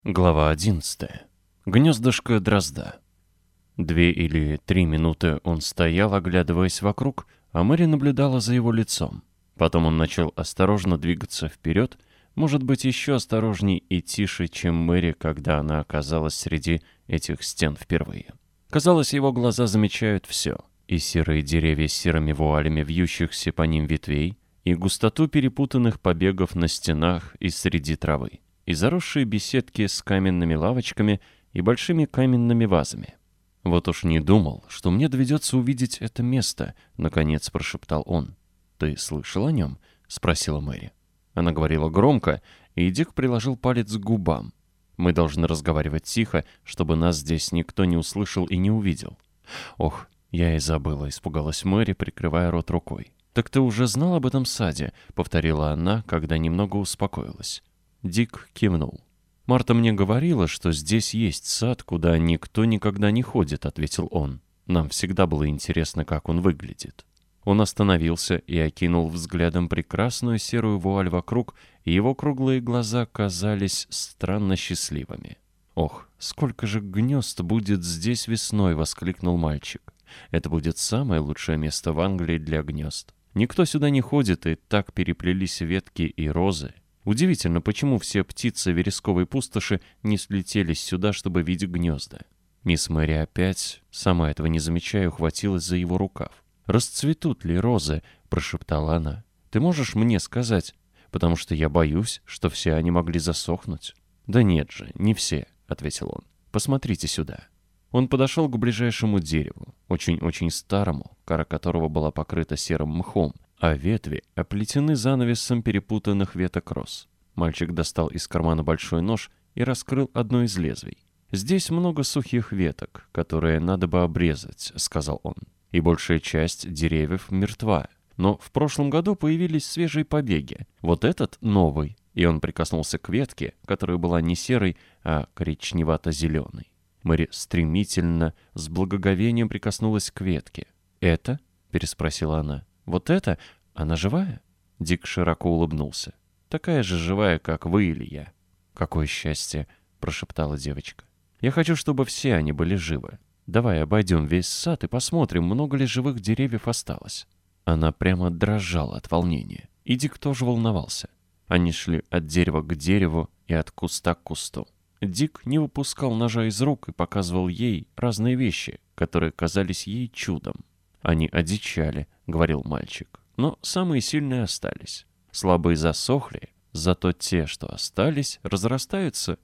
Глава 11. Гнездышко дрозда. 2 или 3 минуты он стоял, оглядываясь вокруг, а Мэри наблюдала за его лицом. Потом он начал осторожно двигаться вперед, может быть, еще осторожней и тише, чем Мэри, когда она оказалась среди этих стен впервые. Казалось, его глаза замечают все: и серые деревья с серыми вуалями вьющихся по ним ветвей, и густоту перепутанных побегов на стенах и среди травы, и заросшие беседки с каменными лавочками и большими каменными вазами. «Вот уж не думал, что мне доведется увидеть это место», — наконец прошептал он. «Ты слышал о нем?» — спросила Мэри. Она говорила громко, и Дик приложил палец к губам. «Мы должны разговаривать тихо, чтобы нас здесь никто не услышал и не увидел». «Ох, я и забыла», — испугалась Мэри, прикрывая рот рукой. «Так ты уже знал об этом саде?» — повторила она, когда немного успокоилась. Дик кивнул. «Марта мне говорила, что здесь есть сад, куда никто никогда не ходит», — ответил он. «Нам всегда было интересно, как он выглядит». Он остановился и окинул взглядом прекрасную серую вуаль вокруг, и его круглые глаза казались странно счастливыми. «Ох, сколько же гнезд будет здесь весной!» — воскликнул мальчик. «Это будет самое лучшее место в Англии для гнезд. Никто сюда не ходит, и так переплелись ветки и розы. Удивительно, почему все птицы вересковой пустоши не слетелись сюда, чтобы видеть гнезда». Мисс Мэри опять, сама этого не замечая, ухватилась за его рукав. «Расцветут ли розы?» — прошептала она. «Ты можешь мне сказать? Потому что я боюсь, что все они могли засохнуть». «Да нет же, не все», — ответил он. «Посмотрите сюда». Он подошел к ближайшему дереву, очень-очень старому, кора которого была покрыта серым мхом, а ветви оплетены занавесом перепутанных веток роз. Мальчик достал из кармана большой нож и раскрыл одно из лезвий. «Здесь много сухих веток, которые надо бы обрезать», — сказал он. «И большая часть деревьев мертва. Но в прошлом году появились свежие побеги. Вот этот новый». И он прикоснулся к ветке, которая была не серой, а коричневато-зеленой. Мэри стремительно, с благоговением прикоснулась к ветке. «Это?» — переспросила она. «Вот это? Она живая?» Дик широко улыбнулся. «Такая же живая, как вы или я». «Какое счастье!» — прошептала девочка. «Я хочу, чтобы все они были живы. Давай обойдем весь сад и посмотрим, много ли живых деревьев осталось». Она прямо дрожала от волнения, и Дик тоже волновался. Они шли от дерева к дереву и от куста к кусту. Дик не выпускал ножа из рук и показывал ей разные вещи, которые казались ей чудом. «Они одичали», — говорил мальчик, — «но самые сильные остались. Слабые засохли, зато те, что остались, разрастаются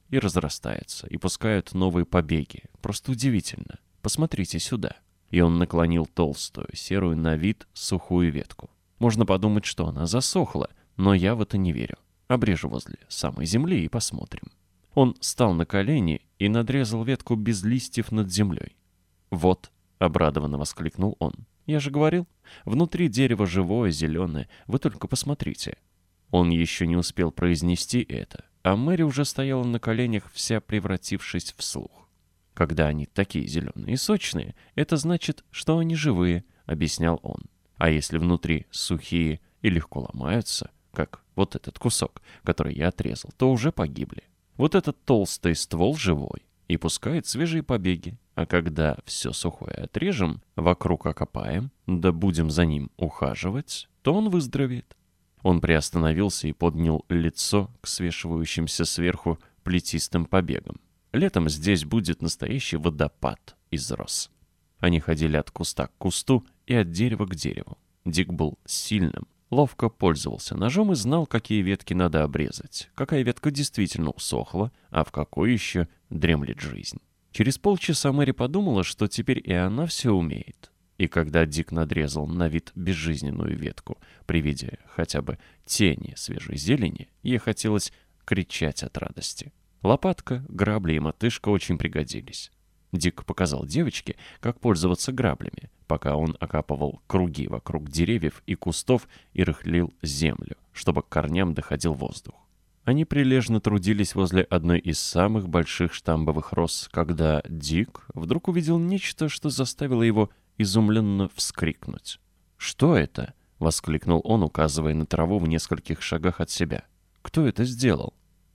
и пускают новые побеги. Просто удивительно. Посмотрите сюда». И он наклонил толстую, серую на вид сухую ветку. Можно подумать, что она засохла, но я в это не верю. Обрежу возле самой земли и посмотрим. Он встал на колени и надрезал ветку без листьев над землей. «Вот», — обрадованно воскликнул он, — «я же говорил, внутри дерево живое, зеленое, вы только посмотрите». Он еще не успел произнести это, а Мэри уже стояла на коленях, вся превратившись в слух. «Когда они такие зеленые и сочные, это значит, что они живые», — объяснял он. «А если внутри сухие и легко ломаются, как вот этот кусок, который я отрезал, то уже погибли. Вот этот толстый ствол живой и пускает свежие побеги, а когда все сухое отрежем, вокруг окопаем, да будем за ним ухаживать, то он выздоровеет». Он приостановился и поднял лицо к свешивающимся сверху плетистым побегам. «Летом здесь будет настоящий водопад из роз». Они ходили от куста к кусту и от дерева к дереву. Дик был сильным, ловко пользовался ножом и знал, какие ветки надо обрезать, какая ветка действительно усохла, а в какой еще дремлет жизнь. Через полчаса Мэри подумала, что теперь и она все умеет. И когда Дик надрезал на вид безжизненную ветку, при виде хотя бы тени свежей зелени, ей хотелось кричать от радости. Лопатка, грабли и мотыжка очень пригодились. Дик показал девочке, как пользоваться граблями, пока он окапывал круги вокруг деревьев и кустов и рыхлил землю, чтобы к корням доходил воздух. Они прилежно трудились возле одной из самых больших штамбовых роз, когда Дик вдруг увидел нечто, что заставило его изумленно вскрикнуть. «Что это?» — воскликнул он, указывая на траву в нескольких шагах от себя. «Кто это сделал?»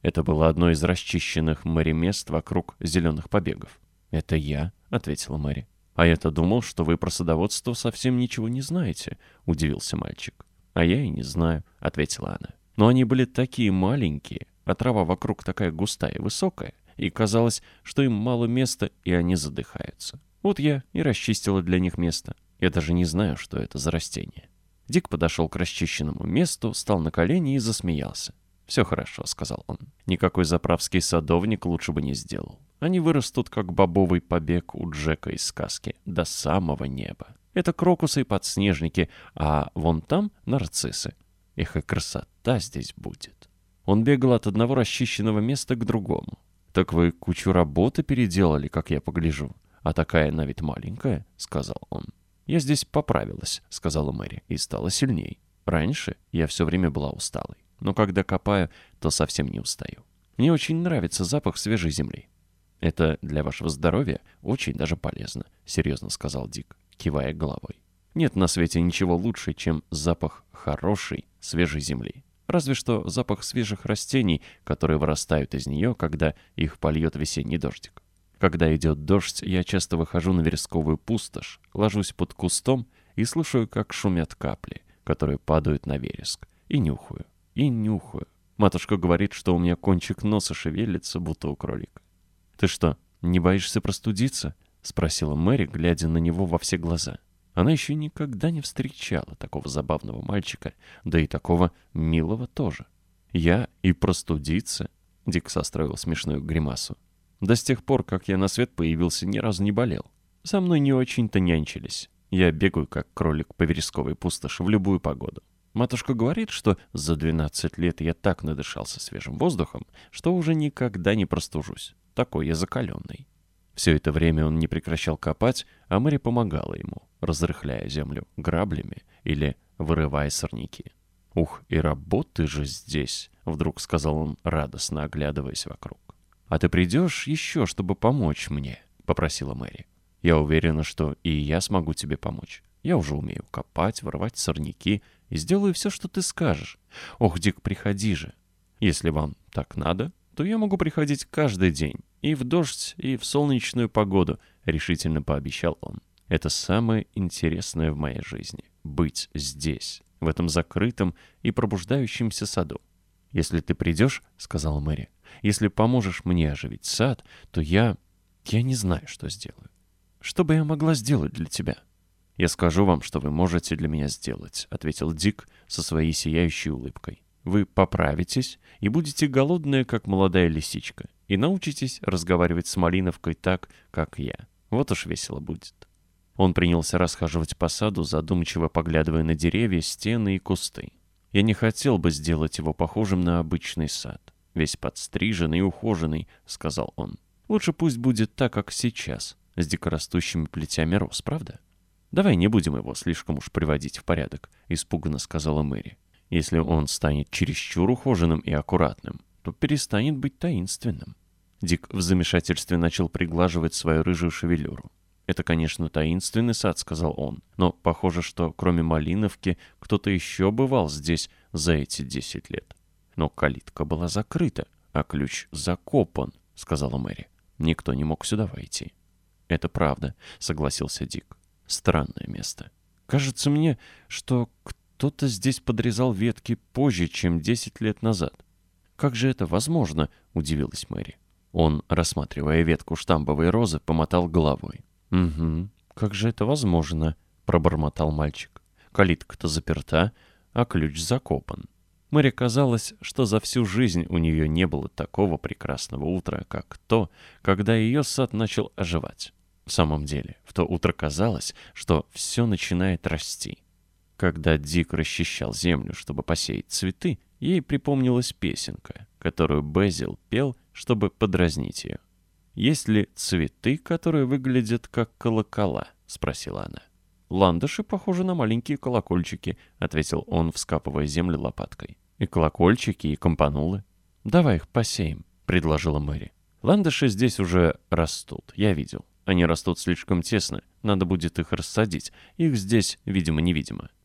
Это было одно из расчищенных Мэри мест вокруг зеленых побегов. «Это я», — ответила Мэри. «А я-то думал, что вы про садоводство совсем ничего не знаете», — удивился мальчик. «А я и не знаю», — ответила она. «Но они были такие маленькие, а трава вокруг такая густая и высокая, и казалось, что им мало места, и они задыхаются. Вот я и расчистила для них место. Я даже не знаю, что это за растение». Дик подошел к расчищенному месту, встал на колени и засмеялся. «Все хорошо», — сказал он. «Никакой заправский садовник лучше бы не сделал. Они вырастут, как бобовый побег у Джека из сказки, до самого неба. Это крокусы и подснежники, а вон там нарциссы. Эх, и красота здесь будет». Он бегал от одного расчищенного места к другому. «Так вы кучу работы переделали, как я погляжу. А такая она ведь маленькая», — сказал он. «Я здесь поправилась», — сказала Мэри, — «и стала сильней. Раньше я все время была усталой, но когда копаю, то совсем не устаю. Мне очень нравится запах свежей земли». «Это для вашего здоровья очень даже полезно», — серьезно сказал Дик, кивая головой. «Нет на свете ничего лучше, чем запах хорошей свежей земли. Разве что запах свежих растений, которые вырастают из нее, когда их польет весенний дождик. Когда идет дождь, я часто выхожу на вересковую пустошь, ложусь под кустом и слушаю, как шумят капли, которые падают на вереск, и нюхаю, и нюхаю. Матушка говорит, что у меня кончик носа шевелится, будто у кролика». «Ты что, не боишься простудиться?» — спросила Мэри, глядя на него во все глаза. Она еще никогда не встречала такого забавного мальчика, да и такого милого тоже. «Я и простудиться?» — Дик состроил смешную гримасу. «Да с тех пор, как я на свет появился, ни разу не болел. Со мной не очень-то нянчились. Я бегаю, как кролик по вересковой пустоши в любую погоду. Матушка говорит, что за 12 лет я так надышался свежим воздухом, что уже никогда не простужусь. Такой я закаленный». Все это время он не прекращал копать, а Мэри помогала ему, разрыхляя землю граблями или вырывая сорняки. «Ух, и работы же здесь!» — вдруг сказал он, радостно оглядываясь вокруг. «А ты придешь еще, чтобы помочь мне?» — попросила Мэри. «Я уверена, что и я смогу тебе помочь. Я уже умею копать, вырывать сорняки и сделаю все, что ты скажешь. Ох, Дик, приходи же. Если вам так надо, то я могу приходить каждый день, и в дождь, и в солнечную погоду», — решительно пообещал он. «Это самое интересное в моей жизни — быть здесь, в этом закрытом и пробуждающемся саду. Если ты придешь, — сказала Мэри, — если поможешь мне оживить сад, то я не знаю, что сделаю. Что бы я могла сделать для тебя?» «Я скажу вам, что вы можете для меня сделать», — ответил Дик со своей сияющей улыбкой. «Вы поправитесь и будете голодная, как молодая лисичка, и научитесь разговаривать с Малиновкой так, как я. Вот уж весело будет». Он принялся расхаживать по саду, задумчиво поглядывая на деревья, стены и кусты. «Я не хотел бы сделать его похожим на обычный сад, весь подстриженный и ухоженный», — сказал он. «Лучше пусть будет так, как сейчас, с дикорастущими плетями роз, правда?» «Давай не будем его слишком уж приводить в порядок», — испуганно сказала Мэри. «Если он станет чересчур ухоженным и аккуратным, то перестанет быть таинственным». Дик в замешательстве начал приглаживать свою рыжую шевелюру. «Это, конечно, таинственный сад», — сказал он, «но похоже, что кроме Малиновки кто-то еще бывал здесь за эти 10 лет». «Но калитка была закрыта, а ключ закопан», — сказала Мэри. «Никто не мог сюда войти». «Это правда», — согласился Дик. «Странное место. Кажется мне, что кто-то здесь подрезал ветки позже, чем 10 лет назад». «Как же это возможно?» — удивилась Мэри. Он, рассматривая ветку штамбовой розы, помотал головой. «Угу, как же это возможно?» — пробормотал мальчик. «Калитка-то заперта, а ключ закопан». Мэри казалось, что за всю жизнь у нее не было такого прекрасного утра, как то, когда ее сад начал оживать. В самом деле, в то утро казалось, что все начинает расти. Когда Дик расчищал землю, чтобы посеять цветы, ей припомнилась песенка, которую Безил пел, чтобы подразнить ее. «Есть ли цветы, которые выглядят как колокола?» — спросила она. «Ландыши похожи на маленькие колокольчики», — ответил он, вскапывая землю лопаткой. «И колокольчики, и кампанулы». «Давай их посеем», — предложила Мэри. «Ландыши здесь уже растут, я видел. Они растут слишком тесно, надо будет их рассадить. Их здесь, видимо-невидимо.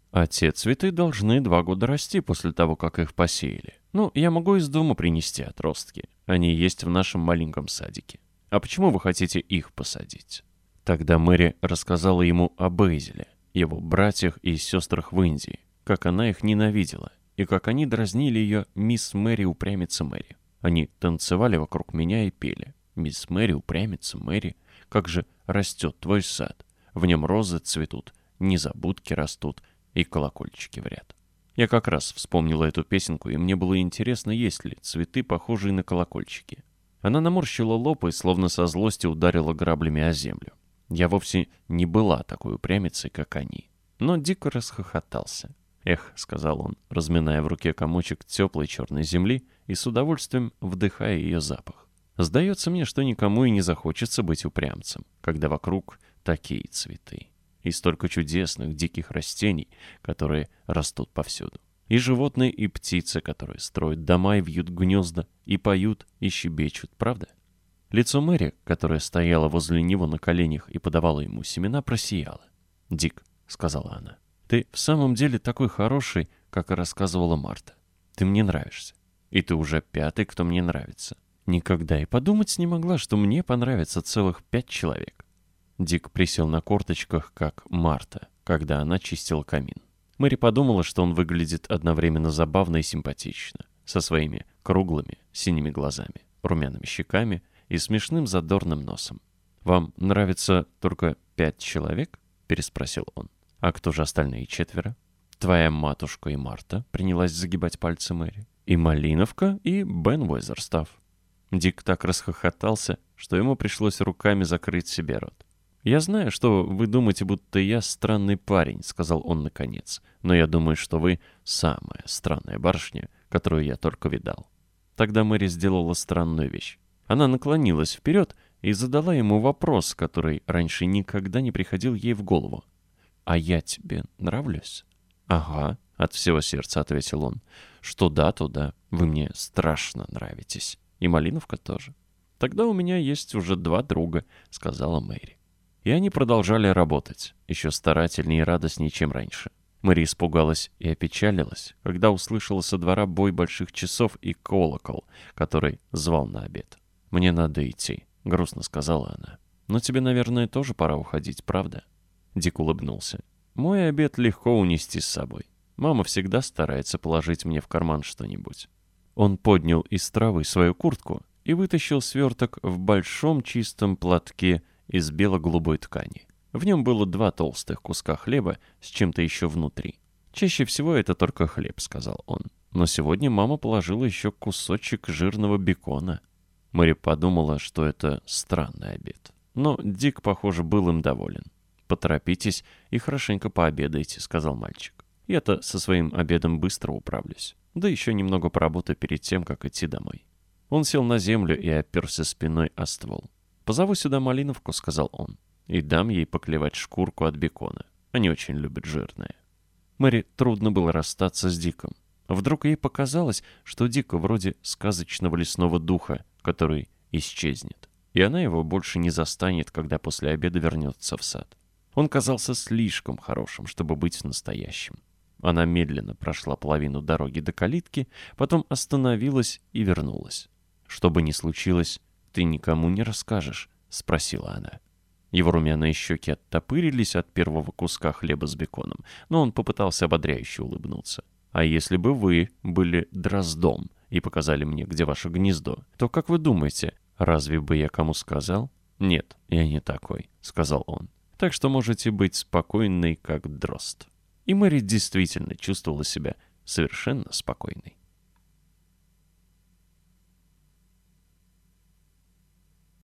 А те цветы должны 2 года расти после того, как их посеяли. Ну, я могу из дома принести отростки. Они есть в нашем маленьком садике. А почему вы хотите их посадить?» Тогда Мэри рассказала ему о Бейзеле, его братьях и сестрах в Индии, как она их ненавидела, и как они дразнили ее «Мисс Мэри, упрямится Мэри». Они танцевали вокруг меня и пели: «Мисс Мэри, упрямится Мэри, как же растет твой сад, в нем розы цветут, незабудки растут и колокольчики в ряд». Я как раз вспомнила эту песенку, и мне было интересно, есть ли цветы, похожие на колокольчики. Она наморщила лоб и словно со злости ударила граблями о землю. Я вовсе не была такой упрямицей, как они. Но дико расхохотался. «Эх», — сказал он, разминая в руке комочек теплой черной земли и с удовольствием вдыхая ее запах. «Сдается мне, что никому и не захочется быть упрямцем, когда вокруг такие цветы. И столько чудесных диких растений, которые растут повсюду. И животные, и птицы, которые строят дома и вьют гнезда, и поют, и щебечут, правда?» Лицо Мэри, которая стояла возле него на коленях и подавала ему семена, просияло. «Дик», — сказала она, — «ты в самом деле такой хороший, как и рассказывала Марта. Ты мне нравишься. И ты уже 5-й, кто мне нравится. Никогда и подумать не могла, что мне понравится целых 5 человек». Дик присел на корточках, как Марта, когда она чистила камин. Мэри подумала, что он выглядит одновременно забавно и симпатично, со своими круглыми синими глазами, румяными щеками и смешным задорным носом. «Вам нравится только 5 человек?» — переспросил он. «А кто же остальные 4? «Твоя матушка и Марта», — принялась загибать пальцы Мэри. «И Малиновка, и Бен Уэзерстафф». Дик так расхохотался, что ему пришлось руками закрыть себе рот. «Я знаю, что вы думаете, будто я странный парень», — сказал он наконец. «Но я думаю, что вы самая странная барышня, которую я только видал». Тогда Мэри сделала странную вещь. Она наклонилась вперед и задала ему вопрос, который раньше никогда не приходил ей в голову. «А я тебе нравлюсь?» «Ага», — от всего сердца ответил он. «Что да, то да. Вы мне страшно нравитесь. И Малиновка тоже». «Тогда у меня есть уже 2 друга», — сказала Мэри. И они продолжали работать, еще старательнее и радостнее, чем раньше. Мэри испугалась и опечалилась, когда услышала со двора бой больших часов и колокол, который звал на обед. «Мне надо идти», — грустно сказала она. «Но тебе, наверное, тоже пора уходить, правда?» Дик улыбнулся. «Мой обед легко унести с собой. Мама всегда старается положить мне в карман что-нибудь». Он поднял из травы свою куртку и вытащил сверток в большом чистом платке из бело-голубой ткани. В нем было 2 толстых куска хлеба с чем-то еще внутри. «Чаще всего это только хлеб», — сказал он. «Но сегодня мама положила еще кусочек жирного бекона». Мэри подумала, что это странный обед. Но Дик, похоже, был им доволен. «Поторопитесь и хорошенько пообедайте», — сказал мальчик. «Я-то со своим обедом быстро управлюсь. Да еще немного поработаю перед тем, как идти домой». Он сел на землю и оперся спиной о ствол. «Позову сюда Малиновку», — сказал он, — «и дам ей поклевать шкурку от бекона. Они очень любят жирное». Мэри трудно было расстаться с Диком. Вдруг ей показалось, что Дик вроде сказочного лесного духа, который исчезнет, и она его больше не застанет, когда после обеда вернется в сад. Он казался слишком хорошим, чтобы быть настоящим. Она медленно прошла половину дороги до калитки, потом остановилась и вернулась. «Что бы ни случилось, ты никому не расскажешь?» — спросила она. Его румяные щеки оттопырились от первого куска хлеба с беконом, но он попытался ободряюще улыбнуться. «А если бы вы были дроздом и показали мне, где ваше гнездо, то, как вы думаете, разве бы я кому сказал?» «Нет, я не такой», — сказал он. «Так что можете быть спокойной, как дрозд». И Мэри действительно чувствовала себя совершенно спокойной.